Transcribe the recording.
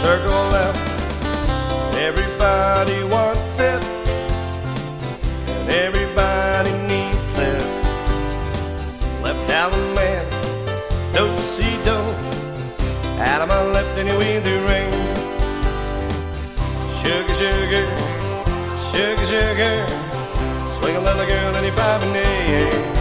circle left. Everybody wants it, and everybody needs it. Left Allen man, do-si-do. Out of my left anyway the ring. Sugar, sugar, sugar, sugar. Swing a little girl, 85 and 8.